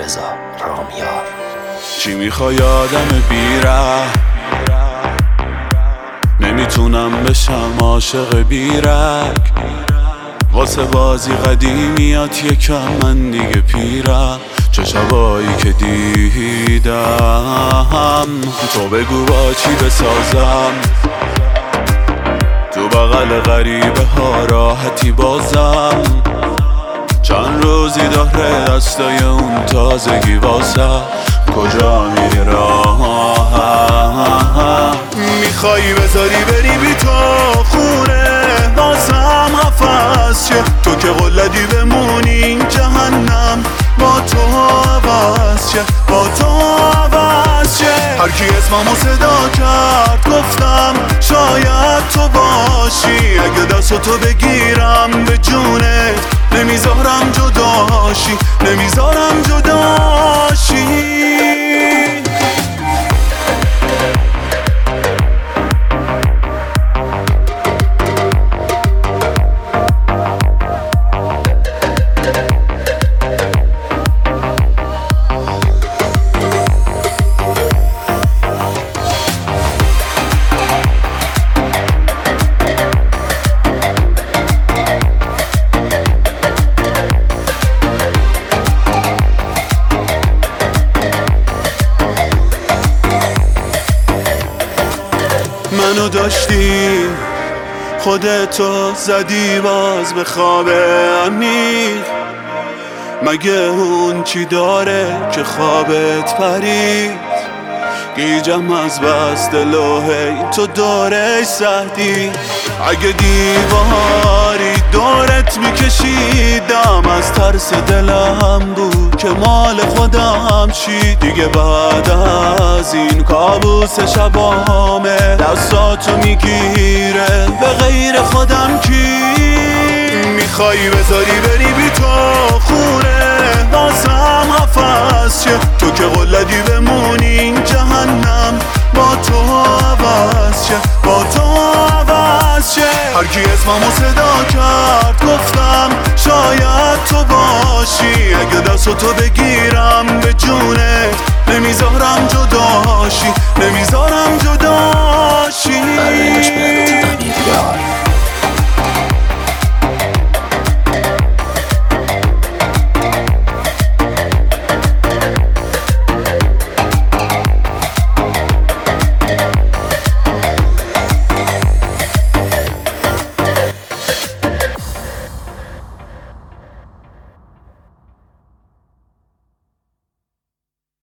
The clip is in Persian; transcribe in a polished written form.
رضا رامیار. چی میخوای آدم بیره؟ نمیتونم بشم عاشق بیرک، واسه بازی قدیمیات یکم من دیگه پیرم. چه شبایی که دیدم تو بگو با چی بسازم، تو بغل غریبه ها راحتی بازم. چند روزی داره دستای اون تازگی واسه کجا میری راهم؟ میخوایی بذاری بری بی تو خونه بازم قفص شه، تو که قلدی بمونی این جهنم با تو عوض شه، با تو عوض شه. هرکی اسممو صدا کرد گفتم شاید تو باشی، اگه دستو تو بگیرم به جونت نمیذارم جداشی، نمیذارم جداشی. منو داشتی خودتو زدی باز به خواب عمیق، مگه اون چی داره که خوابت پرید؟ گیجم از بست لوحه تو دورش سهدی، اگه دیواری دورت میکشیدم از ترس دلم بود که مال خودم چی. دیگه بعد از این کابوس شبامه دستاتو میگیره به غیر خودم کی؟ میخوایی بذاری بری بی تو خونه بازم قفص شه، تو که قلدی بمونی این جهنم با تو عوض شه، با تو عوض شه. هرکی اسممو صدا کرد گفتم شاید تو باشی، اگه دستو تو بگیرم به جونت نمیذارم جداشی، نمیذارم جداشی. برنامه‌اش به رامیار.